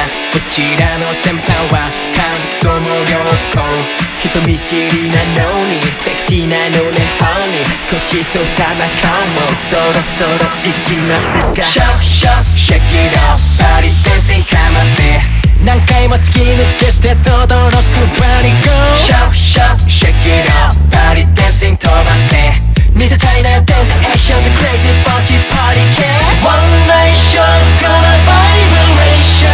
こちらのテンパは感度も良好。人見知りなのにセクシーなのねホニー。ごちそうさまかもそろそろ行きますか。シャッシャッシェキドパリデンシンかませ。何回も突き抜けて轟くバリゴー。シャッシャッシェキドパリデンシン飛ばせ。見せたいなダンスアクションでクレイジーファンキーパーティー系。ワンナイションこのバイブレーシ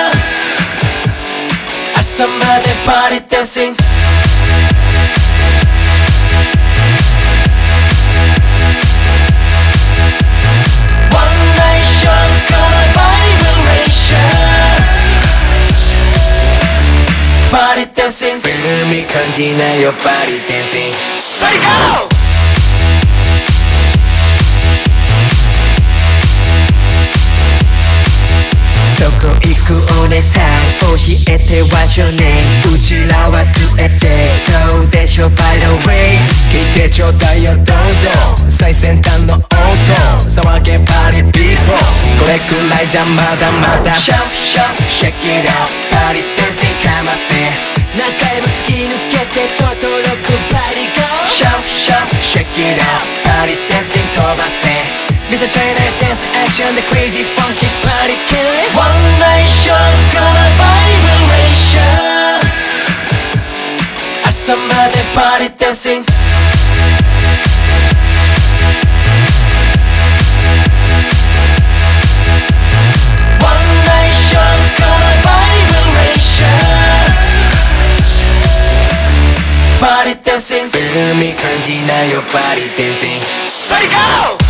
ョン。朝までパーティーダンシング。パーティーダンシング。海感じないよパーティーダンシング。Let it go!そこ行くお姉さん教えて What's your name。 うちらは 2SA どうでしょう By the way。 聞いてちょうだいよどうぞ最先端の音騒げパリピーポー。これくらいじゃまだまだ。シャッシャッシェキドパリダンシングかませ。何回も突き抜けて轟くパリゴー。シャッシャッシェキドパリダンシング飛ばせ。見せちゃいないダンスアクションでクレイジーファンキーパーティー系。ワンナイションこのバイブレーション。朝までパーティーダンシング。ワンナイションこのバイブレーション。パーティーダンシング。海感じないよパーティーダンシング。Let it go!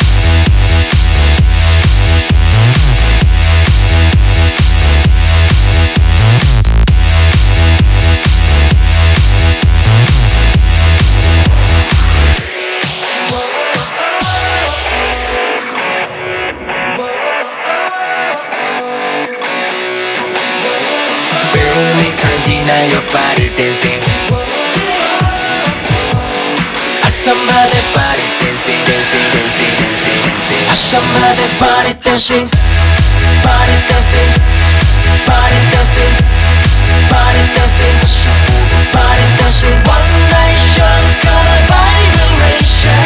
ないよパーティーダンシング。朝までパーティーダンシング。朝までパーティーダンシング。パーティーダンシング。パーティーダンシング。パーティーダンシング。パーティーダンシング。ワンナイションこのバイブレーショ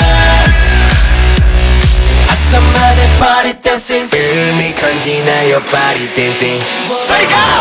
ン。朝までパーティーダンシング。海感じないよパーティーダンシング。Let it go!